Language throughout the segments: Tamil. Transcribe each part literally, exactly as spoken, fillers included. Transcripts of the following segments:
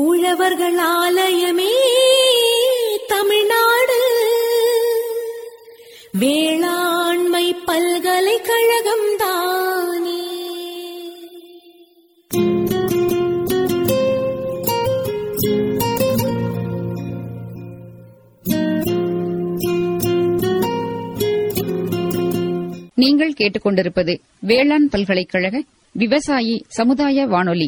உழவர்கள் ஆலயமே தமிழ்நாடு வேளாண்மை பல்கலைக்கழகம் தானே. நீங்கள் கேட்டுக்கொண்டிருப்பது வேளாண் பல்கலைக்கழக விவசாயி சமுதாய வானொலி.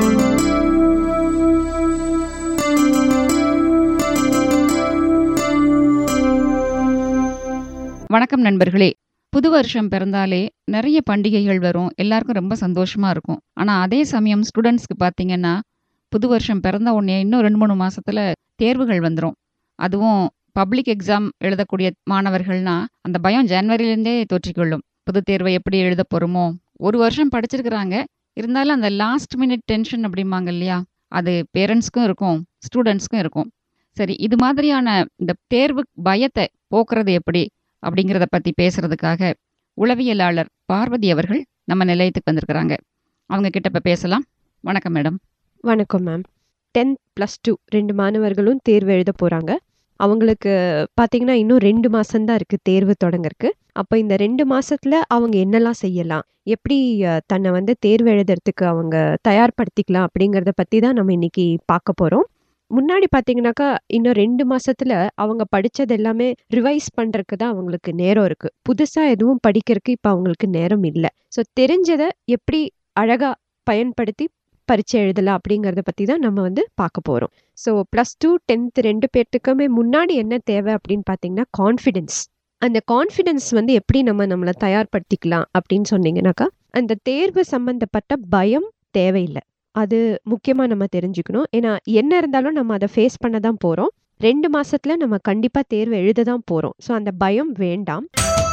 வணக்கம் நண்பர்களே. புது வருஷம் பிறந்தாலே நிறைய பண்டிகைகள் வரும், எல்லாருக்கும் ரொம்ப சந்தோஷமா இருக்கும். ஆனா அதே சமயம் ஸ்டூடெண்ட்ஸ்க்கு பாத்தீங்கன்னா புது வருஷம் பிறந்த உடனே இன்னும் ரெண்டு மூணு மாசத்துல தேர்வுகள் வந்துடும். அதுவும் பப்ளிக் எக்ஸாம் எழுதக்கூடிய மாணவர்கள்னா அந்த பயம் ஜனவரிலேருந்தே தொற்றிக்கொள்ளும். புது தேர்வை எப்படி எழுத போறோமோ, ஒரு வருஷம் படிச்சிருக்கிறாங்க, இருந்தாலும் அந்த லாஸ்ட் மினிட் டென்ஷன் அப்படிம்பாங்க இல்லையா, அது பேரண்ட்ஸ்க்கும் இருக்கும், ஸ்டூடெண்ட்ஸ்க்கும் இருக்கும். சரி, இது மாதிரியான இந்த தேர்வு பயத்தை போக்குறது எப்படி அப்படிங்கிறத பத்தி பேசுறதுக்காக உளவியலாளர் பார்வதி அவர்கள் நம்ம நிலையத்துக்கு வந்திருக்கிறாங்க. அவங்க கிட்ட இப்ப பேசலாம். வணக்கம் மேடம். வணக்கம் மேம். டென்த் ப்ளஸ் டூ ரெண்டு மாணவர்களும் தேர்வு எழுத போகிறாங்க. அவங்களுக்கு பார்த்தீங்கன்னா இன்னும் ரெண்டு மாதம்தான் இருக்குது தேர்வு தொடங்கறக்கு. அப்போ இந்த ரெண்டு மாதத்தில் அவங்க என்னெல்லாம் செய்யலாம், எப்படி தன்னை வந்து தேர்வு எழுதுறதுக்கு அவங்க தயார்படுத்திக்கலாம் அப்படிங்கிறத பற்றி தான் நம்ம இன்னைக்கு பார்க்க போகிறோம். முன்னாடி பார்த்தீங்கன்னாக்கா இன்னும் ரெண்டு மாசத்துல அவங்க படிச்சது எல்லாமே ரிவைஸ் பண்றதுக்கு தான் அவங்களுக்கு நேரம் இருக்கு. புதுசா எதுவும் படிக்கிறதுக்கு இப்போ அவங்களுக்கு நேரம் இல்லை. ஸோ தெரிஞ்சதை எப்படி அழகா பயன்படுத்தி பரீட்சை எழுதலாம் அப்படிங்கிறத பற்றி தான் நம்ம வந்து பார்க்க போகிறோம். ஸோ ப்ளஸ் டூ டென்த் ரெண்டு பேர்த்துக்குமே முன்னாடி என்ன தேவை அப்படின்னு பார்த்தீங்கன்னா கான்ஃபிடென்ஸ். அந்த கான்ஃபிடென்ஸ் வந்து எப்படி நம்ம நம்மளை தயார்படுத்திக்கலாம் அப்படின்னு சொன்னீங்கன்னாக்கா, அந்த தேர்வு சம்பந்தப்பட்ட பயம் தேவையில்லை. அது முக்கியமாக நம்ம தெரிஞ்சுக்கணும். ஏன்னா என்ன இருந்தாலும் நம்ம அதை ஃபேஸ் பண்ண தான் போகிறோம். ரெண்டு மாசத்துல நம்ம கண்டிப்பாக தேர்வு எழுத தான் போகிறோம். ஸோ அந்த பயம் வேண்டாம்.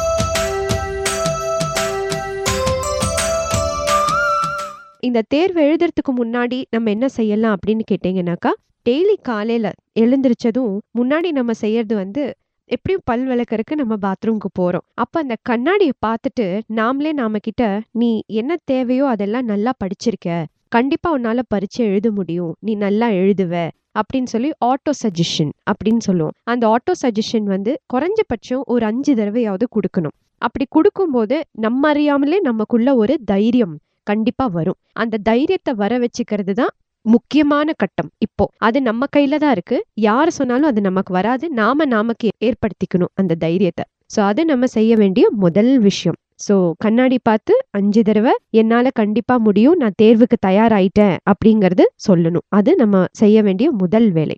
இந்த தேர்வு எழுதுறதுக்கு முன்னாடி நம்ம என்ன செய்யலாம் அப்படின்னு கேட்டிங்கனாக்கா, டெய்லி காலையில் எழுந்திரிச்சதும் முன்னாடி நம்ம செய்யறது வந்து எப்படியும் பல் விளக்கறதுக்கு நம்ம பாத்ரூம்க்கு போகிறோம். அப்போ அந்த கண்ணாடியை பார்த்துட்டு நாமளே நாம கிட்ட நீ என்ன தேவையோ அதெல்லாம் நல்லா படிச்சிருக்க, கண்டிப்பா உன்னால பரீட்சை எழுத முடியும், நீ நல்லா எழுதுவ அப்படின்னு சொல்லி ஆட்டோ சஜஷன் அப்படின்னு சொல்லுவோம். அந்த ஆட்டோ சஜஷன் வந்து குறைஞ்சபட்சம் ஒரு அஞ்சு தடவையாவது கொடுக்கணும். அப்படி கொடுக்கும்போது நம்ம அறியாமலே நமக்குள்ள ஒரு தைரியம் கண்டிப்பா வரும். அந்த தைரியத்தை வர வச்சுக்கிறது தான் முக்கியமான கட்டம். இப்போ அது நம்ம கையில தான் இருக்கு. யார் சொன்னாலும் அது நமக்கு வராது. நாம நாமக்கு ஏற்படுத்திக்கணும் அந்த தைரியத்தை. ஸோ அது நம்ம செய்ய வேண்டிய முதல் விஷயம். ஸோ கண்ணாடி பார்த்து அஞ்சு தடவை என்னால் கண்டிப்பாக முடியும், நான் தேர்வுக்கு தயாராயிட்டேன் அப்படிங்கிறது சொல்லணும். அது நம்ம செய்ய வேண்டிய முதல் வேலை.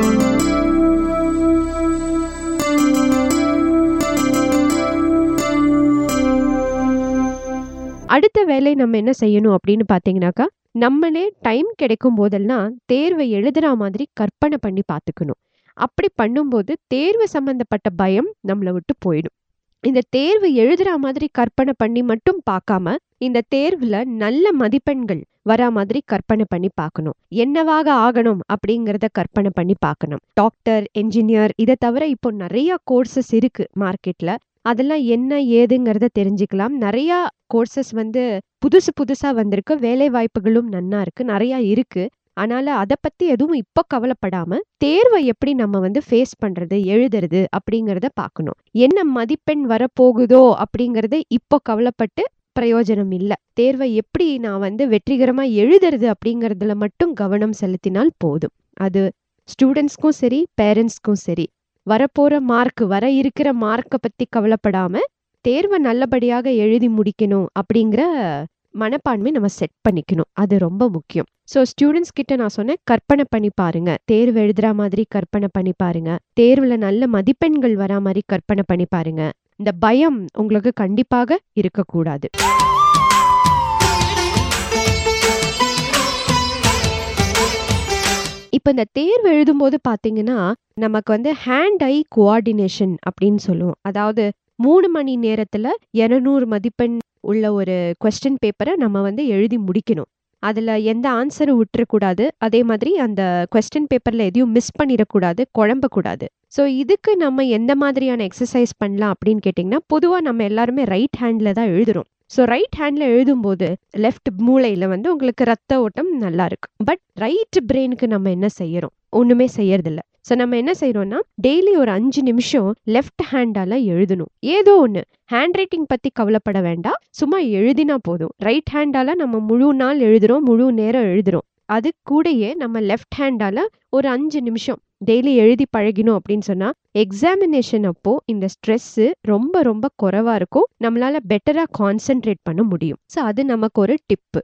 அடுத்த வேலை நம்ம என்ன செய்யணும் அப்படின்னு பார்த்தீங்கன்னாக்கா, நம்மளே டைம் கிடைக்கும் போதெல்லாம் தேர்வை எழுதுற மாதிரி கற்பனை பண்ணி பார்த்துக்கணும். அப்படி பண்ணும்போது தேர்வு சம்பந்தப்பட்ட பயம் நம்மளை விட்டு போயிடும். இந்த தேர்வு எழுதுற மாதிரி கற்பனை பண்ணி மட்டும் பார்க்காம, இந்த தேர்வுல நல்ல மதிப்பெண்கள் வரா மாதிரி கற்பனை பண்ணி பார்க்கணும். என்னவாக ஆகணும் அப்படிங்கிறத கற்பனை பண்ணி பார்க்கணும். டாக்டர், என்ஜினியர், இதை தவிர இப்போ நிறைய கோர்சஸ் இருக்கு மார்க்கெட்ல. அதெல்லாம் என்ன ஏதுங்கிறத தெரிஞ்சுக்கலாம். நிறைய கோர்சஸ் வந்து புதுசு புதுசா வந்திருக்கு. வேலை வாய்ப்புகளும் நன்னா இருக்கு, நிறைய இருக்கு. அதனால அதை பத்தி எதுவும் இப்போ கவலைப்படாம தேர்வை எப்படி நம்ம வந்து ஃபேஸ் பண்றது, எழுதுறது அப்படிங்கிறத பார்க்கணும். என்ன மதிப்பெண் வரப்போகுதோ அப்படிங்கறத இப்போ கவலைப்பட்டு பிரயோஜனம் இல்லை. தேர்வை எப்படி நான் வந்து வெற்றிகரமா எழுதுறது அப்படிங்கறதுல மட்டும் கவனம் செலுத்தினால் போதும். அது ஸ்டூடெண்ட்ஸ்க்கும் சரி, பேரண்ட்ஸ்க்கும் சரி. வரப்போற மார்க், வர இருக்கிற மார்க்கை பத்தி கவலைப்படாம தேர்வை நல்லபடியாக எழுதி முடிக்கணும் அப்படிங்கிற மனப்பான்மை நம்ம செட் பண்ணிக்கணும். அது ரொம்ப முக்கியம். ஸோ ஸ்டூடெண்ட்ஸ் கிட்ட நான் சொன்னேன், கற்பனை பண்ணி பாருங்க, தேர்வு எழுதுற மாதிரி கற்பனை பண்ணி பாருங்க, தேர்வுல நல்ல மதிப்பெண்கள் வரா மாதிரி கற்பனை பண்ணி பாருங்க. இந்த பயம் உங்களுக்கு கண்டிப்பாக இருக்கக்கூடாது. இப்போ இந்த தேர்வு எழுதும்போது பார்த்தீங்கன்னா நமக்கு வந்து ஹேண்ட் ஐ கோஆர்டினேஷன் அப்படின்னு சொல்லுவோம். அதாவது மூணு மணி நேரத்துல இருநூறு மதிப்பெண் உள்ள ஒரு கொஸ்டின் பேப்பரை நம்ம வந்து எழுதி முடிக்கணும். அதுல எந்த ஆன்சரும் விட்டுறக்கூடாது. அதே மாதிரி அந்த கொஸ்டின் பேப்பர்ல எதையும் மிஸ் பண்ணிடக்கூடாது, குழம்பக்கூடாது. ஸோ இதுக்கு நம்ம எந்த மாதிரியான எக்ஸசைஸ் பண்ணலாம் அப்படின்னு கேட்டிங்கன்னா, பொதுவாக நம்ம எல்லாருமே ரைட் ஹேண்டில் தான் எழுதுறோம். ஸோ ரைட் ஹேண்ட்ல எழுதும்போது லெஃப்ட் மூளையில வந்து உங்களுக்கு ரத்த ஓட்டம் நல்லா இருக்கு. பட் ரைட் பிரெயினுக்கு நம்ம என்ன செய்யறோம்? ஒண்ணுமே செய்யறதில்ல. ஸோ நம்ம என்ன செய்யறோம்னா டெய்லி ஒரு அஞ்சு நிமிஷம் லெஃப்ட் ஹேண்டால எழுதணும். ஏதோ ஒண்ணு. ஹேண்ட் ரைட்டிங் பத்தி கவலைப்பட வேண்டாம், சும்மா எழுதினா போதும். ரைட் ஹேண்டால நம்ம முழு நாள் எழுதுறோம், முழு நேரம் எழுதுறோம். அது கூடயே நம்ம லெஃப்ட் ஹேண்டால ஒரு அஞ்சு நிமிஷம் டெய்லி எழுதி பழகினோம் அப்படின்னு சொன்னா எக்ஸாமினேஷன் அப்போ இந்த ஸ்ட்ரெஸ் ரொம்ப ரொம்ப குறைவா இருக்கும். நம்மளால பெட்டரா கான்சென்ட்ரேட் பண்ண முடியும். ஸோ அது நமக்கு ஒரு டிப்பு.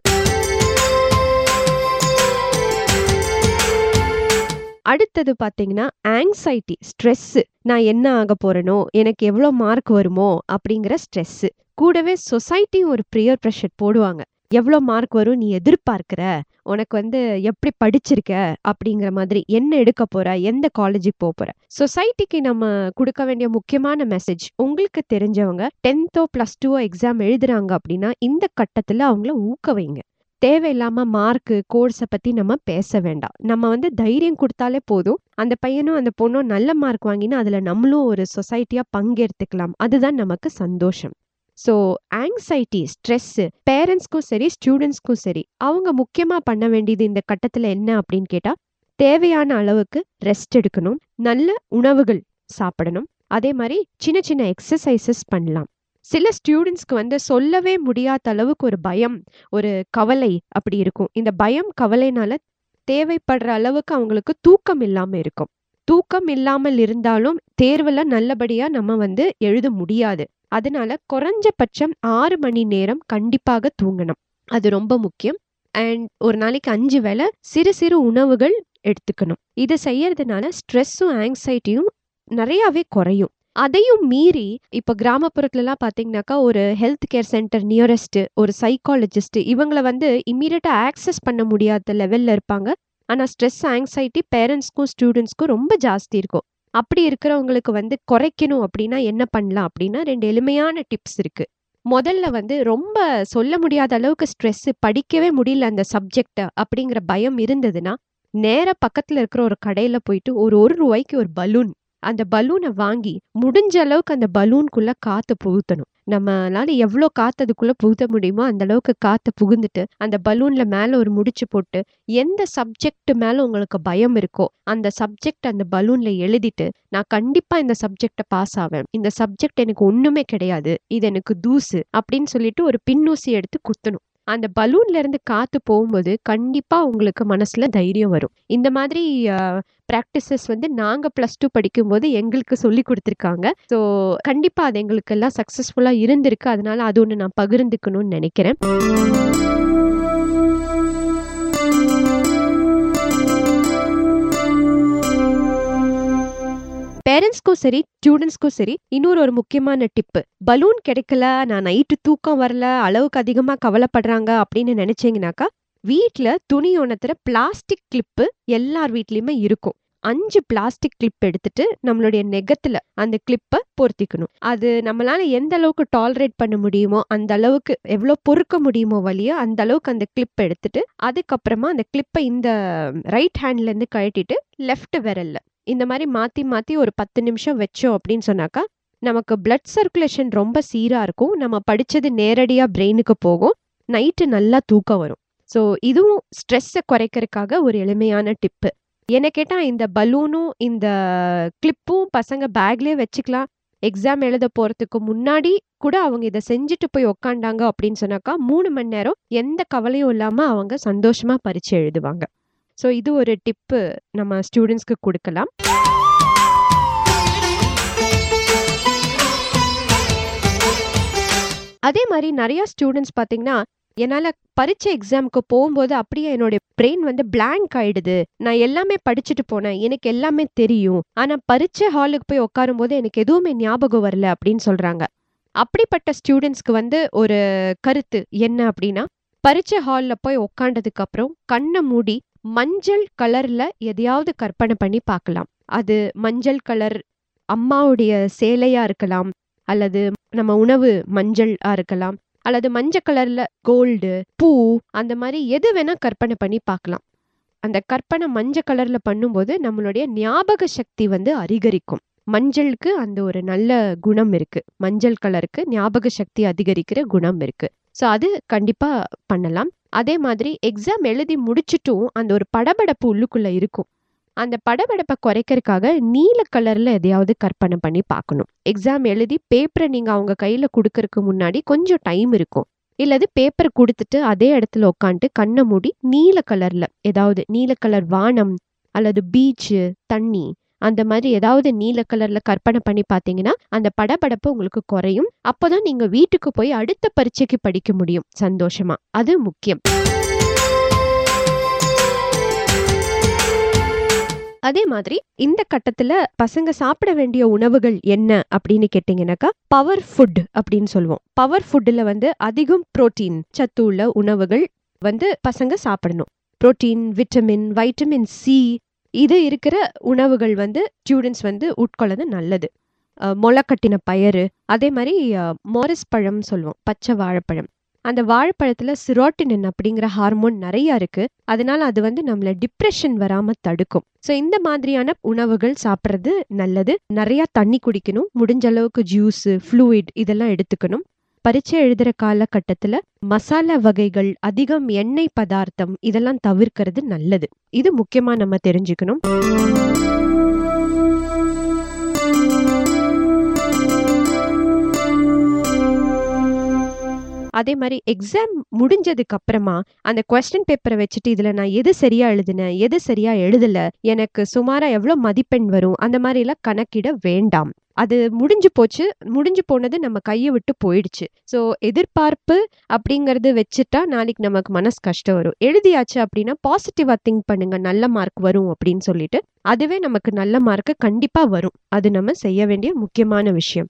அடுத்தது பாத்தீங்கன்னா ஆங்ஸைட்டி, ஸ்ட்ரெஸ். நான் என்ன ஆக போறேனோ, எனக்கு எவ்வளவு மார்க் வருமோ அப்படிங்கிற ஸ்ட்ரெஸ். கூடவே சொசைட்டியும் ஒரு பிரியர் ப்ரெஷர் போடுவாங்க. எவ்வளோ மார்க் வரும் நீ எதிர்பார்க்கிற, உனக்கு வந்து எப்படி படிச்சிருக்க அப்படிங்கிற மாதிரி, என்ன எடுக்க போற, எந்த காலேஜுக்கு போக போற. சொசைட்டிக்கு நம்ம கொடுக்க வேண்டிய முக்கியமான மெசேஜ், உங்களுக்கு தெரிஞ்சவங்க டென்த்தோ பிளஸ் டூவோ எக்ஸாம் எழுதுறாங்க அப்படின்னா இந்த கட்டத்துல அவங்கள ஊக்க வைங்க. தேவையில்லாம மார்க்கு கோர்ஸை பத்தி நம்ம பேச வேண்டாம். நம்ம வந்து தைரியம் கொடுத்தாலே போதும், அந்த பையனும் அந்த பொண்ணும் நல்ல மார்க் வாங்கினா அதுல நம்மளும் ஒரு சொசைட்டியா பங்கெடுத்துக்கலாம். அதுதான் நமக்கு சந்தோஷம். ஸோ ஆங்ஸைட்டி, ஸ்ட்ரெஸ் பேரண்ட்ஸ்க்கும் சரி ஸ்டூடெண்ட்ஸ்க்கும் சரி அவங்க முக்கியமா பண்ண வேண்டியது இந்த கட்டத்துல என்ன அப்படின்னு கேட்டா, தேவையான அளவுக்கு ரெஸ்ட் எடுக்கணும், நல்ல உணவுகள் சாப்பிடணும், அதே மாதிரி சின்ன சின்ன எக்ஸசைசஸ் பண்ணலாம். சில ஸ்டூடெண்ட்ஸ்க்கு வந்து சொல்லவே முடியாத அளவுக்கு ஒரு பயம், ஒரு கவலை அப்படி இருக்கும். இந்த பயம் கவலைனால தேவைப்படுற அளவுக்கு அவங்களுக்கு தூக்கம் இல்லாம இருக்கும். தூக்கம் இல்லாமல் இருந்தாலும் தேர்வுல நல்லபடியா நம்ம வந்து எழுத முடியாது. அதனால குறைஞ்சபட்சம் ஆறு மணி நேரம் கண்டிப்பாக தூங்கணும். அது ரொம்ப முக்கியம். அண்ட் ஒரு நாளைக்கு அஞ்சு வேளை சிறு சிறு உணவுகள் எடுத்துக்கணும். இதை செய்யறதுனால ஸ்ட்ரெஸ்ஸும் ஆங்ஸைட்டியும் நிறையாவே குறையும். அதையும் மீறி இப்ப கிராமப்புறத்துல எல்லாம் பாத்தீங்கன்னாக்கா ஒரு ஹெல்த் கேர் சென்டர் நியரஸ்ட், ஒரு சைக்காலஜிஸ்ட், இவங்களை வந்து இம்மீடியட்டா ஆக்சஸ் பண்ண முடியாத லெவல்ல இருப்பாங்க. ஆனா ஸ்ட்ரெஸ் ஆங்ஸைட்டி பேரண்ட்ஸ்க்கும் ஸ்டூடெண்ட்ஸ்க்கும் ரொம்ப ஜாஸ்தி இருக்கும். அப்படி இருக்கிறவங்களுக்கு வந்து குறைக்கணும் அப்படின்னா என்ன பண்ணலாம் அப்படின்னா ரெண்டு எளிமையான டிப்ஸ் இருக்கு. முதல்ல வந்து ரொம்ப சொல்ல முடியாத அளவுக்கு ஸ்ட்ரெஸ், படிக்கவே முடியல அந்த சப்ஜெக்ட் அப்படிங்கிற பயம் இருந்ததுன்னா நேர பக்கத்துல இருக்கிற ஒரு கடையில போயிட்டு ஒரு ஒரு ரூபாய்க்கு ஒரு பலூன், அந்த பலூனை வாங்கி முடிஞ்ச அளவுக்கு அந்த பலூனுக்குள்ள காத்து புகுத்தணும். நம்மளால எவ்வளோ காத்து அதுக்குள்ள புகுத்த முடியுமோ அந்த அளவுக்கு காத்து புகுந்துட்டு அந்த பலூன்ல மேல ஒரு முடிச்சு போட்டு எந்த சப்ஜெக்ட் மேல உங்களுக்கு பயம் இருக்கோ அந்த சப்ஜெக்ட் அந்த பலூன்ல எழுதிட்டு, நான் கண்டிப்பா இந்த சப்ஜெக்ட பாஸ் ஆவேன், இந்த சப்ஜெக்ட் எனக்கு ஒண்ணுமே கிடையாது, இது எனக்கு தூசு அப்படின்னு சொல்லிட்டு ஒரு பின்னூசி எடுத்து குத்தணும். அந்த பலூன்ல இருந்து காத்து போகும்போது கண்டிப்பா உங்களுக்கு மனசுல தைரியம் வரும். இந்த மாதிரி பிராக்டிசஸ் வந்து நாங்க பிளஸ் டூ படிக்கும் போது எங்களுக்கு சொல்லி கொடுத்துருக்காங்க. ஸோ கண்டிப்பா அது எங்களுக்கு எல்லாம் சக்சஸ்ஃபுல்லா இருந்திருக்கு. அதனால அது ஒண்ணு நான் பகிர்ந்துக்கணும்னு நினைக்கிறேன். பேரண்ட்ஸ்க்கும் சரி ஸ்டூடெண்ட்ஸ்க்கும் சரி இன்னொரு ஒரு முக்கியமான டிப்பு, பலூன் கிடைக்கல, நான் நைட்டு தூக்கம் வரல, அளவுக்கு அதிகமா கவலைப்படுறாங்க அப்படின்னு நினைச்சீங்கன்னாக்கா வீட்டுல துணி உணர்த்துற பிளாஸ்டிக் கிளிப்பு எல்லார் வீட்லயுமே இருக்கும். அஞ்சு பிளாஸ்டிக் கிளிப் எடுத்துட்டு நம்மளுடைய நெகத்துல அந்த கிளிப்பை பொருத்திக்கணும். அது நம்மளால எந்த அளவுக்கு டாலரேட் பண்ண முடியுமோ அந்த அளவுக்கு, எவ்வளவு பொறுக்க முடியுமோ வழியோ அந்த அளவுக்கு அந்த கிளிப் எடுத்துட்டு அதுக்கப்புறமா அந்த கிளிப்பை இந்த ரைட் ஹேண்ட்ல இருந்து கழட்டிட்டு லெஃப்ட் விரல்ல இந்த மாதிரி மாத்தி மாத்தி ஒரு பத்து நிமிஷம் வச்சோம் அப்படின்னு சொன்னாக்கா நமக்கு பிளட் சர்க்குலேஷன் ரொம்ப சீரா இருக்கும். நம்ம படிச்சது நேரடியா பிரெயினுக்கு போகும், நைட்டு நல்லா தூக்கம் வரும். ஸோ இதுவும் ஸ்ட்ரெஸ்ஸை குறைக்கிறதுக்காக ஒரு எளிமையான டிப்பு. என்ன கேட்டா இந்த பலூனும் இந்த கிளிப்பும் பசங்க பேக்லயே வச்சுக்கலாம். எக்ஸாம் எழுத போறதுக்கு முன்னாடி கூட அவங்க இதை செஞ்சுட்டு போய் உக்காண்டாங்க அப்படின்னு சொன்னாக்கா மூணு மணி நேரம் எந்த கவலையும் இல்லாம அவங்க சந்தோஷமா பரீட்சை எழுதுவாங்க. ஸோ இது ஒரு டிப்பு நம்ம ஸ்டூடெண்ட்ஸ்க்கு கொடுக்கலாம். அதே மாதிரி நிறைய ஸ்டூடெண்ட்ஸ் பார்த்தீங்கன்னா, என்னால பரீட்சை எக்ஸாமுக்கு போகும்போது அப்படியே என்னோட பிரெயின் வந்து பிளாங்க் ஆயிடுது, நான் எல்லாமே படிச்சுட்டு போனேன், எனக்கு எல்லாமே தெரியும், ஆனா பரீட்சை ஹாலுக்கு போய் உட்காரும் போது எனக்கு எதுவுமே ஞாபகம் வரல அப்படின்னு சொல்றாங்க. அப்படிப்பட்ட ஸ்டூடெண்ட்ஸ்க்கு வந்து ஒரு கருத்து என்ன அப்படின்னா, பரீட்சை ஹால்ல போய் உட்காண்டதுக்கு அப்புறம் கண்ணை மூடி மஞ்சள் கலர்ல எதையாவது கற்பனை பண்ணி பார்க்கலாம். அது மஞ்சள் கலர் அம்மாவுடைய சேலையா இருக்கலாம், அல்லது நம்ம உணவு மஞ்சள் இருக்கலாம், அல்லது மஞ்சள் கலர்ல கோல்டு பூ, அந்த மாதிரி எது வேணா கற்பனை பண்ணி பார்க்கலாம். அந்த கற்பனை மஞ்சள் கலர்ல பண்ணும்போது நம்மளுடைய ஞாபக சக்தி வந்து அதிகரிக்கும். மஞ்சளுக்கு அந்த ஒரு நல்ல குணம் இருக்கு. மஞ்சள் கலருக்கு ஞாபக சக்தி அதிகரிக்கிற குணம் இருக்கு. ஸோ அது கண்டிப்பா பண்ணலாம். அதே மாதிரி எக்ஸாம் எழுதி முடிச்சுட்டும் அந்த ஒரு படபடப்பு உள்ளுக்குள்ள இருக்கும். அந்த படபடப்பை குறைக்கிறதுக்காக நீல கலர்ல எதையாவது கற்பனை பண்ணி பார்க்கணும். எக்ஸாம் எழுதி பேப்பரை நீங்க அவங்க கையில கொடுக்கறதுக்கு முன்னாடி கொஞ்சம் டைம் இருக்கும். இல்லது பேப்பர் கொடுத்துட்டு அதே இடத்துல உட்காந்துட்டு கண்ணை மூடி நீல கலர்ல ஏதாவது நீல கலர் வானம் அல்லது பீச்சு தண்ணி அந்த மாதிரி ஏதாவது நீல கலர்ல கற்பனை பண்ணி பார்த்தீங்கன்னா அந்த படபடப்பு உங்களுக்கு குறையும். அப்போதான் நீங்க வீட்டுக்கு போய் அடுத்த பரீட்சைக்கு படிக்க முடியும் சந்தோஷமா. அது முக்கியம். அதே மாதிரி இந்த கட்டத்துல பசங்க சாப்பிட வேண்டிய உணவுகள் என்ன அப்படின்னு கேட்டீங்கன்னாக்கா பவர் ஃபுட் அப்படின்னு சொல்லுவோம். பவர் ஃபுட்ல வந்து அதிகம் புரோட்டீன் சத்து உள்ள உணவுகள் வந்து பசங்க சாப்பிடணும். புரோட்டீன், விட்டமின், வைட்டமின் சி இது இருக்கிற உணவுகள் வந்து ஸ்டூடெண்ட்ஸ் வந்து உட்கொள்ளது நல்லது. முளைக்கட்டின பயறு, அதே மாதிரி மோரிஸ் பழம் சொல்லுவோம், பச்சை வாழைப்பழம். அந்த வாழைப்பழத்துல சிரோட்டினின் அப்படிங்கிற ஹார்மோன் நிறைய இருக்கு. அதனால அது வந்து நம்மள டிப்ரெஷன் வராம தடுக்கும். ஸோ இந்த மாதிரியான உணவுகள் சாப்பிட்றது நல்லது. நிறைய தண்ணி குடிக்கணும். முடிஞ்ச அளவுக்கு ஜூஸ், ஃப்ளூயிட் இதெல்லாம் எடுத்துக்கணும். பரீட்சை எழுதுற காலகட்டத்துல மசாலா வகைகள், அதிகம் எண்ணெய் பதார்த்தம் இதெல்லாம் தவிர்க்கிறது நல்லது. இது முக்கியமா நம்ம தெரிஞ்சுக்கணும். அதே மாதிரி எக்ஸாம் முடிஞ்சதுக்கு அப்புறமா அந்த கொஸ்டின் பேப்பரை வச்சுட்டு இதுல நான் எது சரியா எழுதுனேன், எது சரியா எழுதல, எனக்கு சுமாரா எவ்வளவு மதிப்பெண் வரும், அந்த மாதிரி எல்லாம் கணக்கிட வேண்டாம். அது முடிஞ்சு போச்சு. முடிஞ்சு போனது நம்ம கையை விட்டு போயிடுச்சு. ஸோ எதிர்பார்ப்பு அப்படிங்கறது வச்சுட்டா நாளைக்கு நமக்கு மனசு கஷ்டம் வரும். எழுதியாச்சு அப்படின்னா பாசிட்டிவா திங்க் பண்ணுங்க, நல்ல மார்க் வரும் அப்படின்னு சொல்லிட்டு அதுவே நமக்கு நல்ல மார்க் கண்டிப்பா வரும். அது நம்ம செய்ய வேண்டிய முக்கியமான விஷயம்.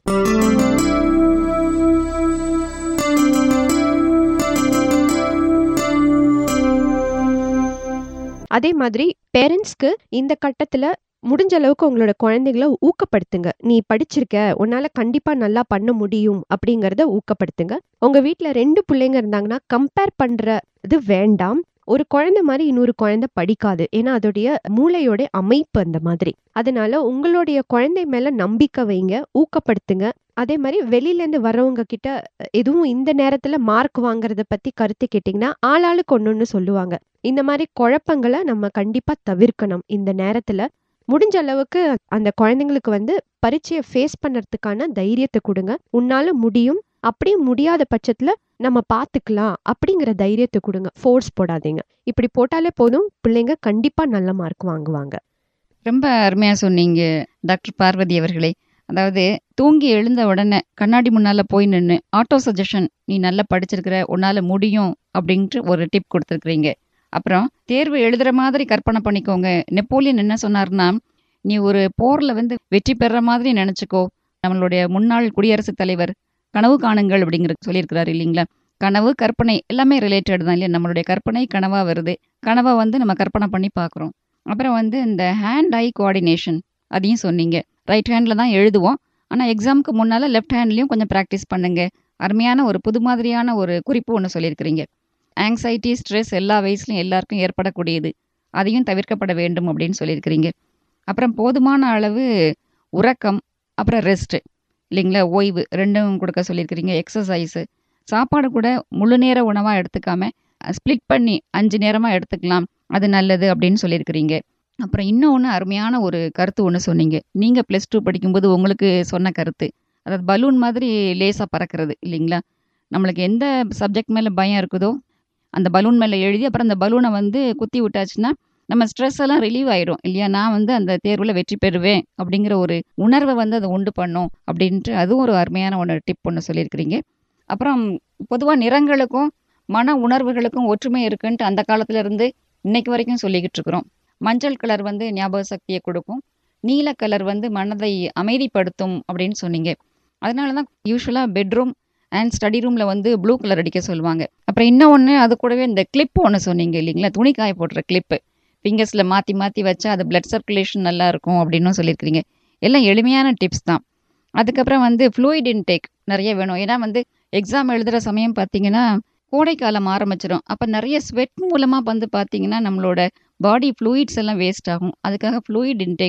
அதே மாதிரி பேரண்ட்ஸ்க்கு இந்த கட்டத்துல முடிஞ்ச அளவுக்கு உங்களோட குழந்தைகளை ஊக்கப்படுத்துங்க. நீ படிச்சிருக்க, உன்னால கண்டிப்பா நல்லா பண்ண முடியும் அப்படிங்கறத ஊக்கப்படுத்துங்க. உங்க வீட்டுல ரெண்டு பிள்ளைங்க இருந்தாங்கன்னா கம்பேர் பண்றது வேண்டாம். ஒரு குழந்தை மாதிரி இன்னொரு குழந்தை படிக்காது. ஏன்னா அதோடைய மூளையோட அமைப்பு அந்த மாதிரி. அதனால உங்களுடைய குழந்தை மேல நம்பிக்கை வைங்க, ஊக்கப்படுத்துங்க. அதே மாதிரி வெளியில இருந்து வர்றவங்க கிட்ட எதுவும் இந்த நேரத்துல மார்க் வாங்குறத பத்தி கருத்து கேட்டீங்கன்னா ஆளாளுக்கு ஒன்னொன்னு சொல்லுவாங்க. இந்த மாதிரி குழப்பங்களை நம்ம கண்டிப்பா தவிர்க்கணும். இந்த நேரத்துல முடிஞ்ச அளவுக்கு அந்த குழந்தைங்களுக்கு வந்து பரீட்சையை ஃபேஸ் பண்றதுக்கான தைரியத்தை கொடுங்க. உன்னால முடியும், அப்படியே முடியாத பட்சத்துல நம்ம பாத்துக்கலாம் அப்படிங்கிற தைரியத்தை கொடுங்க. ஃபோர்ஸ் போடாதீங்க. இப்படி போட்டாலே போதும், பிள்ளைங்க கண்டிப்பா நல்ல மார்க் வாங்குவாங்க. ரொம்ப அருமையா சொன்னீங்க டாக்டர் பார்வதி அவர்களே. அதாவது தூங்கி எழுந்த உடனே கண்ணாடி முன்னால போய் நின்று ஆட்டோ சஜஷன், நீ நல்லா படிச்சிருக்கிற, உன்னால முடியும் அப்படின்ட்டு ஒரு டிப் கொடுத்துருக்குறீங்க. அப்புறம் தேர்வு எழுதுற மாதிரி கற்பனை பண்ணிக்கோங்க. நெப்போலியன் என்ன சொன்னார்னா, நீ ஒரு போர்ல வந்து வெற்றி பெற மாதிரி நினைச்சுக்கோ. நம்மளுடைய முன்னாள் குடியரசுத் தலைவர் கனவு காணுங்கள் அப்படிங்கிற சொல்லியிருக்கிறாரு இல்லைங்களா. கனவு, கற்பனை எல்லாமே ரிலேட்டட் தான் இல்லையா. நம்மளுடைய கற்பனை கனவா வருது, கனவை வந்து நம்ம கற்பனை பண்ணி பார்க்குறோம். அப்புறம் வந்து இந்த ஹேண்ட் ஐ கோஆர்டினேஷன் அதையும் சொன்னீங்க. ரைட் ஹேண்டில் தான் எழுதுவோம், ஆனால் எக்ஸாமுக்கு முன்னால் லெஃப்ட் ஹேண்ட்லேயும் கொஞ்சம் ப்ராக்டிஸ் பண்ணுங்க. அருமையான ஒரு புது மாதிரியான ஒரு குறிப்பு ஒன்று சொல்லியிருக்கிறீங்க. ஆங்ஸைட்டி, ஸ்ட்ரெஸ் எல்லா வயசுலையும் எல்லாருக்கும் ஏற்படக்கூடியது, அதையும் தவிர்க்கப்பட வேண்டும் அப்படின்னு சொல்லியிருக்கிறீங்க. அப்புறம் போதுமான அளவு உறக்கம், அப்புறம் ரெஸ்ட்டு இல்லைங்களா, ஓய்வு ரெண்டும் கொடுக்க சொல்லியிருக்கிறீங்க. எக்ஸசைஸு, சாப்பாடு கூட முழு நேர உணவாக எடுத்துக்காம ஸ்ப்ளிட் பண்ணி அஞ்சு நேரமாக எடுத்துக்கலாம், அது நல்லது அப்படின்னு சொல்லியிருக்கிறீங்க. அப்புறம் இன்னொன்று அருமையான ஒரு கருத்து ஒன்று சொன்னீங்க. நீங்கள் ப்ளஸ் டூ படிக்கும்போது உங்களுக்கு சொன்ன கருத்து, அதாவது பலூன் மாதிரி லேசாக பறக்கிறது இல்லைங்களா. நம்மளுக்கு எந்த சப்ஜெக்ட் மேலே பயம் இருக்குதோ அந்த பலூன் மேலே எழுதி அப்புறம் அந்த பலூனை வந்து குத்தி விட்டாச்சுன்னா நம்ம ஸ்ட்ரெஸ் எல்லாம் ரிலீவ் ஆயிடும் இல்லையா. நான் வந்து அந்த தேர்வில் வெற்றி பெறுவேன் அப்படிங்கிற ஒரு உணர்வை வந்து அதை உண்டு பண்ணும் அப்படின்ட்டு அதுவும் ஒரு அருமையான ஒன்று டிப் ஒன்று சொல்லியிருக்கிறீங்க. அப்புறம் பொதுவாக நிறங்களுக்கும் மன உணர்வுகளுக்கும் ஒற்றுமை இருக்குன்ட்டு அந்த காலத்துல இருந்து இன்னைக்கு வரைக்கும் சொல்லிக்கிட்டு இருக்கிறோம். மஞ்சள் கலர் வந்து ஞாபக சக்தியை கொடுக்கும், நீல கலர் வந்து மனதை அமைதிப்படுத்தும் அப்படின்னு சொன்னீங்க. அதனால தான் யூஸ்வலாக பெட்ரூம் அண்ட் ஸ்டடி ரூமில் வந்து ப்ளூ கலர் அடிக்க சொல்லுவாங்க. அப்புறம் இன்னொன்று அது கூடவே இந்த கிளிப்பு ஒன்று சொன்னீங்க இல்லைங்களா, துணி காய போடுற கிளிப்பு ஃபிங்கர்ஸில் மாற்றி மாற்றி வச்சா அது பிளட் சர்க்குலேஷன் நல்லா இருக்கும் அப்படின்னு சொல்லியிருக்கிறீங்க. எல்லாம் எளிமையான டிப்ஸ் தான். அதுக்கப்புறம் வந்து ஃப்ளூயிட் இன்டேக் நிறைய வேணும். ஏன்னா வந்து எக்ஸாம் எழுதுகிற சமயம் பார்த்தீங்கன்னா கோடைக்காலம் ஆரம்பிச்சிடும். அப்போ நிறைய ஸ்வெட் மூலமாக வந்து பார்த்தீங்கன்னா நம்மளோட பாடி ஃப்ளூயிட்ஸ் எல்லாம் வேஸ்ட் ஆகும். அதுக்காக ஃப்ளூயிட் இன்டேக்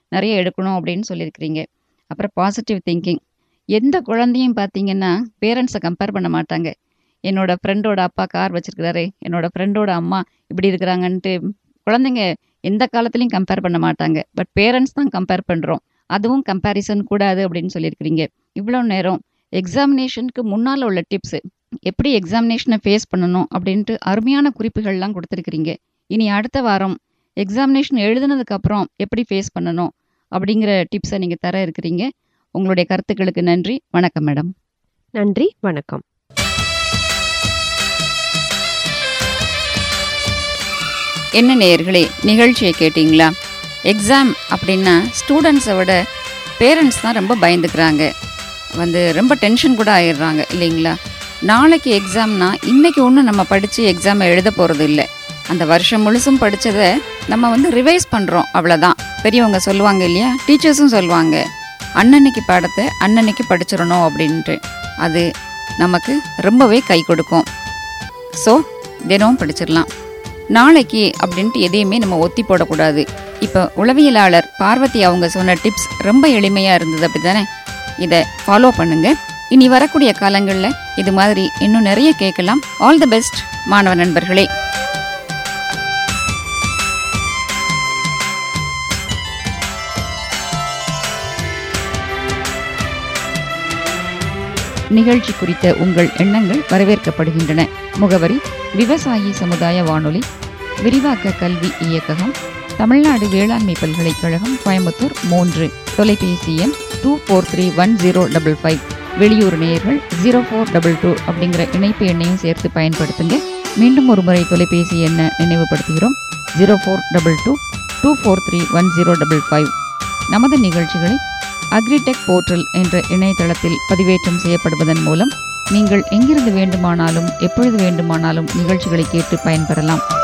நிறைய எடுக்கணும் அப்படின்னு சொல்லியிருக்கிறீங்க. அப்புறம் பாசிட்டிவ் திங்கிங். எந்த குழந்தையும் பார்த்தீங்கன்னா பேரண்ட்ஸை கம்பேர் பண்ண மாட்டாங்க. என்னோட ஃப்ரெண்டோட அப்பா கார் வச்சிருக்கிறாரு, என்னோட ஃப்ரெண்டோட அம்மா இப்படி இருக்கிறாங்கன்ட்டு குழந்தைங்க எந்த காலத்துலையும் கம்பேர் பண்ண மாட்டாங்க. பட் பேரண்ட்ஸ் தான் கம்பேர் பண்ணுறோம். அதுவும் கம்பேரிசன் கூடாது அப்படின்னு சொல்லியிருக்கிறீங்க. இவ்வளோ நேரம் எக்ஸாமினேஷனுக்கு முன்னால் உள்ள டிப்ஸு, எப்படி எக்ஸாமினேஷனை ஃபேஸ் பண்ணணும் அப்படின்ட்டு அருமையான குறிப்புகள்லாம் கொடுத்துருக்கிறீங்க. இனி அடுத்த வாரம் எக்ஸாமினேஷன் எழுதுனதுக்கப்புறம் எப்படி ஃபேஸ் பண்ணணும் அப்படிங்கிற டிப்ஸை நீங்கள் தர இருக்கிறீங்க. உங்களுடைய கருத்துக்களுக்கு நன்றி. வணக்கம் மேடம். நன்றி, வணக்கம். என்ன நேயர்களே, நிகழ்ச்சியை கேட்டிங்களா? எக்ஸாம் அப்படின்னா ஸ்டூடெண்ட்ஸை விட பேரண்ட்ஸ் தான் ரொம்ப பயந்துக்கிறாங்க, வந்து ரொம்ப டென்ஷன் கூட ஆயிடுறாங்க இல்லைங்களா? நாளைக்கு எக்ஸாம்னா இன்றைக்கி ஒன்றும் நம்ம படித்து எக்ஸாமை எழுத போகிறது இல்லை. அந்த வருஷம் முழுசும் படித்ததை நம்ம வந்து ரிவைஸ் பண்ணுறோம், அவ்வளோதான். பெரியவங்க சொல்லுவாங்க இல்லையா, டீச்சர்ஸும் சொல்லுவாங்க, அன்னன்னைக்கு பாடத்தை அன்னன்னைக்கு படிச்சிடணும் அப்படின்ட்டு. அது நமக்கு ரொம்பவே கை கொடுக்கும். ஸோ தினமும் படிச்சிடலாம். நாளைக்கு அப்படின்ட்டு எதையுமே நம்ம ஒத்தி போடக்கூடாது. இப்போ உளவியலாளர் பார்வதி அவங்க சொன்ன டிப்ஸ் ரொம்ப எளிமையாக இருந்தது, அப்படி தானே? இதை ஃபாலோ பண்ணுங்க. இனி வரக்கூடிய காலங்களில் இது மாதிரி இன்னும் நிறைய கேட்கலாம். ஆல் தி பெஸ்ட் மாணவ நண்பர்களே. நிகழ்ச்சி குறித்த உங்கள் எண்ணங்கள் வரவேற்கப்படுகின்றன. முகவரி: விவசாயி சமுதாய வானொலி, விரிவாக்க கல்வி இயக்ககம், தமிழ்நாடு வேளாண்மை பல்கலைக்கழகம், கோயம்புத்தூர் மூன்று. தொலைபேசி எண் two four three one zero double five. வெளியூர் நேயர்கள் ஜீரோ ஃபோர் டபுள் டூ அப்படிங்கிற இணைப்பு எண்ணையும் சேர்த்து பயன்படுத்துங்க. மீண்டும் ஒரு முறை தொலைபேசி எண்ணை நினைவுபடுத்துகிறோம்: zero four double two two four three one zero double five. நமது நிகழ்ச்சிகளை அக்ரிடெக் போர்ட்டல் என்ற இணையதளத்தில் பதிவேற்றம் செய்யப்படுவதன் மூலம் நீங்கள் எங்கிருந்து வேண்டுமானாலும் எப்பொழுது வேண்டுமானாலும் நிகழ்ச்சிகளை கேட்டு பயன்பெறலாம்.